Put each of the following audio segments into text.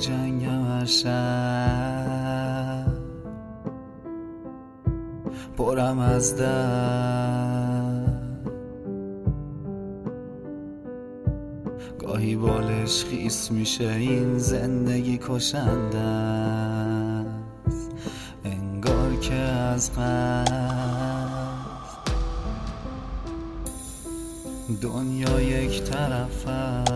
جنگم هر شب، پرم از درد، گاهی بالش خیس میشه این زندگی کشنده است، انگار که از قصد دنیا یک طرف است،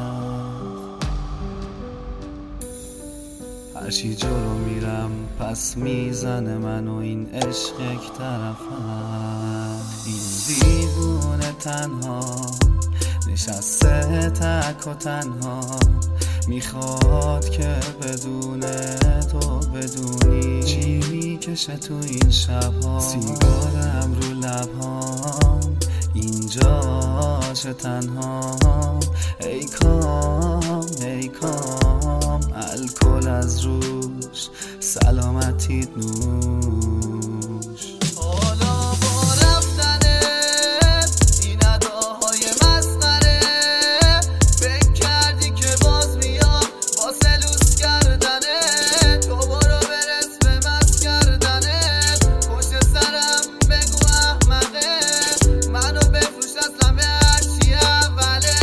هرچی جلو میرم پس میزنه منو این عشق یک طرف است. این دیوونه تنها نشسته تک و تنها، میخواد که بدون تو بدونی چی میکشه تو این شبها. سیگارم رو لبهام اینجا چه تنها، ای کام ای کام الکل از روش سلامتیت نوش. حالا با رفتنت این اداهای مسخره، فکر کردی که باز میام واسه لوس کردنت، تو برو برس به مست کردنت، پشت سرم بگو احمقه منو بفروش از همه هرچی اوله.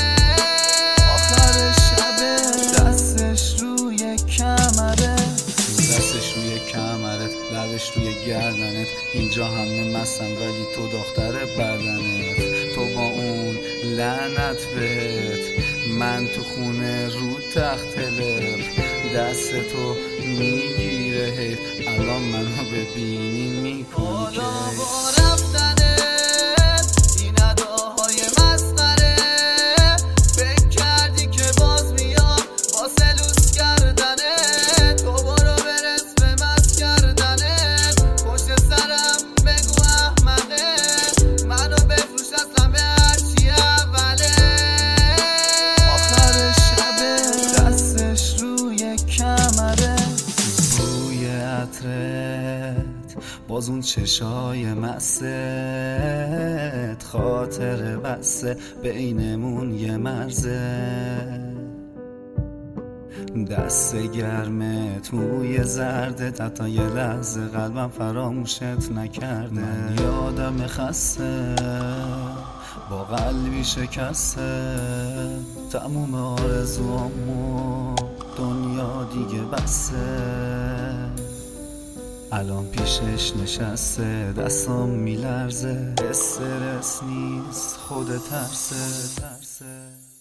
آخر شبه دستش روی کمره، دستش روی کمرت، لبش روی گردنت، اینجا همه مستن ولی تو دختر بدنت، تو با اون لعنت بهت، من تو خونه رو تخت لب، دست تو میگیره هیت، الان منو ببینی میکنی حالا که با رفتنت این اداهای مسخره، فکر کردی که باز میام واسه لوس کردنت، تو برو برس به مست کردنت، پشت سرم بگو احمقه منو بفروش از همه هرچی اوله. آخر شبه دستش روی کمره، روی عطرت، باز اون چشای مست، خاطر بسته بینمون یه مرزه، دست گرمت، موی زردت، حتی یه لحظه قلبم فراموشت نکرده. من یادم خسته با قلبی شکسته، تموم آرزوامو دنیا دیگه بسته، الان پیشش نشسته دستام میلرزه، استرس نیست خود ترسه.